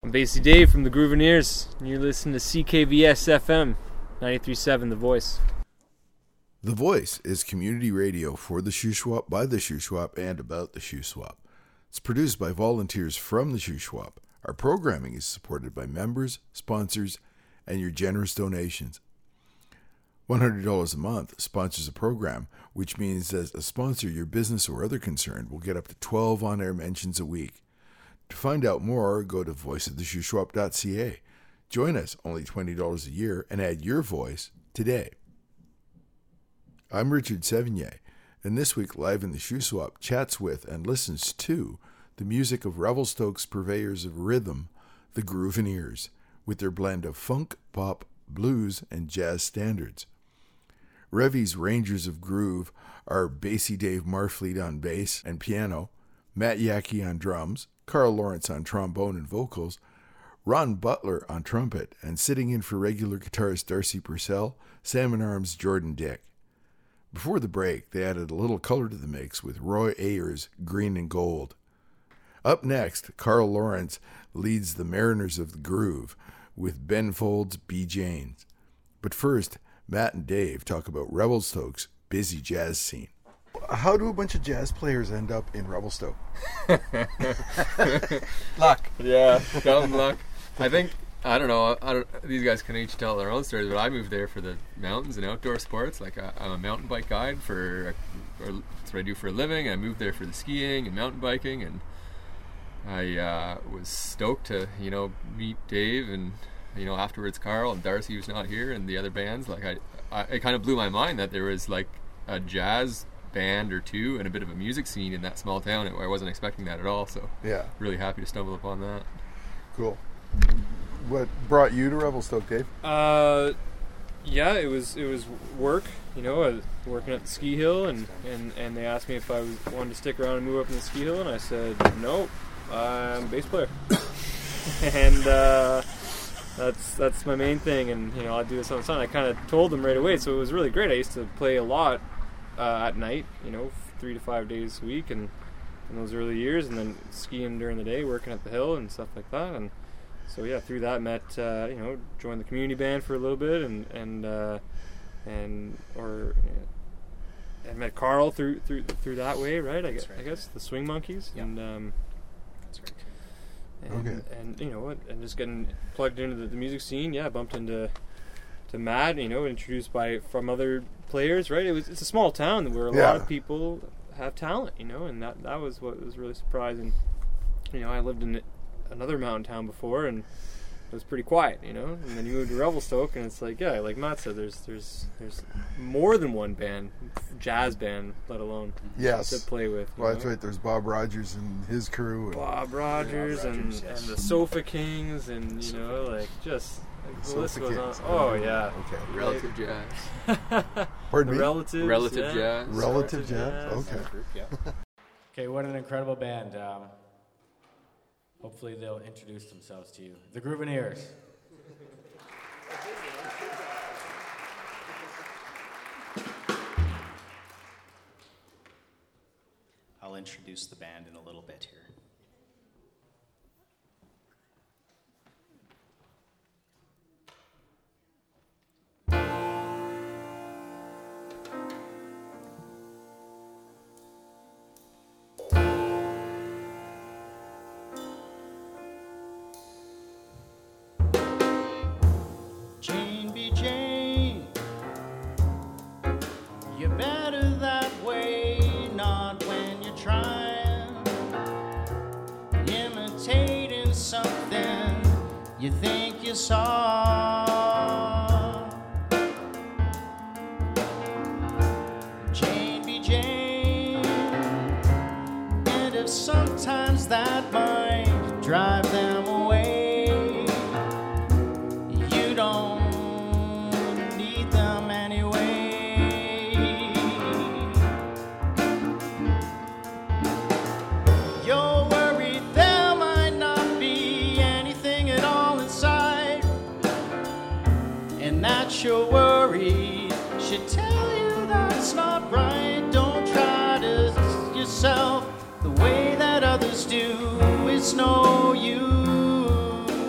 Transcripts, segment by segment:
I'm Basie Dave from the Grooveneers, and you're listening to CKVS FM 93.7 The Voice. The Voice is community radio for the Shuswap, by the Shuswap, and about the Shuswap. It's produced by volunteers from the Shuswap. Our programming is supported by members, sponsors, and your generous donations. $100 a month sponsors a program, which means as a sponsor, your business or other concern will get up to 12 on-air mentions a week. To find out more, go to voiceoftheshuswap.ca. Join us, only $20 a year, and add your voice today. I'm Richard Sevigny, and this week Live in the Shuswap chats with and listens to the music of Revelstoke's purveyors of rhythm, the Grooveneers, with their blend of funk, pop, blues, and jazz standards. Revy's Rangers of Groove are Basie Dave Marfleet on bass and piano, Matt Yackey on drums, Carl Lawrence on trombone and vocals, Ron Butler on trumpet, and sitting in for regular guitarist Darcy Purcell, Salmon Arms Jordan Dick. Before the break, they added a little color to the mix with Roy Ayers' Green and Gold. Up next, Carl Lawrence leads the Mariners of the Groove with Ben Folds' B. Janes. But first, Matt and Dave talk about Revelstoke's busy jazz scene. How do a bunch of jazz players end up in Revelstoke? Luck. Yeah, dumb luck. I don't know. These guys can each tell their own stories, but I moved there for the mountains and outdoor sports. Like I'm a mountain bike guide that's what I do for a living. I moved there for the skiing and mountain biking, and I was stoked to meet Dave and afterwards Carl and Darcy, who's not here, and the other bands. Like it kind of blew my mind that there was like a jazz band or two and a bit of a music scene in that small town. I wasn't expecting that at all. So yeah, really happy to stumble upon that. Cool. What brought you to Revelstoke, Dave? Yeah, it was work. I was working at the ski hill, and they asked me if I wanted to stick around and move up in the ski hill, and I said no. I'm a bass player, and that's my main thing. And I do this on the side. I kind of told them right away, so it was really great. I used to play a lot at night, 3 to 5 days a week, and in those early years, and then skiing during the day, working at the hill and stuff like that. And so yeah, through that joined the community band for a little bit, and met Carl through that way, right? I guess the Swing Monkeys, yeah. And that's right. And just getting plugged into the music scene. Yeah, I bumped into Matt, introduced from other players, right? It's a small town where a lot of people have talent, and that was what was really surprising. I lived in another mountain town before, and it was pretty quiet, and then you move to Revelstoke, and it's like, yeah, like Matt said, there's more than one band, jazz band, let alone to play with. Well, that's right. There's Bob Rogers and his crew. Bob Rogers and the Sofa Kings, and just the list goes on. Oh yeah. Okay. Relative jazz. Pardon me. Relative jazz. Relative jazz. Okay. Yeah. Okay, what an incredible band. Hopefully they'll introduce themselves to you. The Grooveneers. I'll introduce the band in a little bit here. You think you saw Jane be Jane, and if sometimes that might drive them away, you don't need them anyway. You're worried there might not be anything at all inside, and that your worry should tell you that's not right. Don't try to yourself the way that others do. It's no use.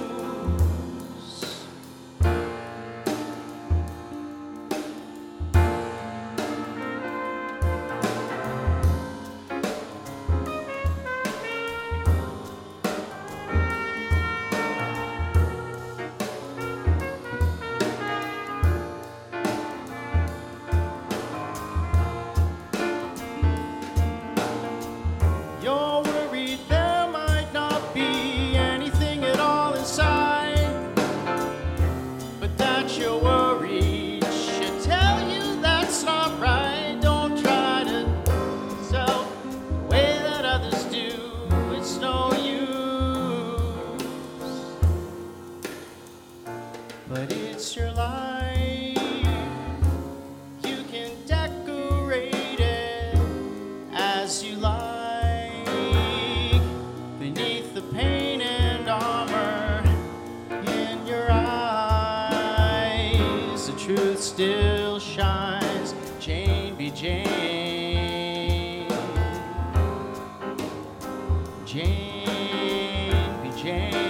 but it's your life. You can decorate it as you like. Beneath the paint and armor in your eyes, the truth still shines. Jane be Jane. Jane be Jane.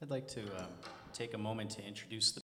I'd like to take a moment to introduce the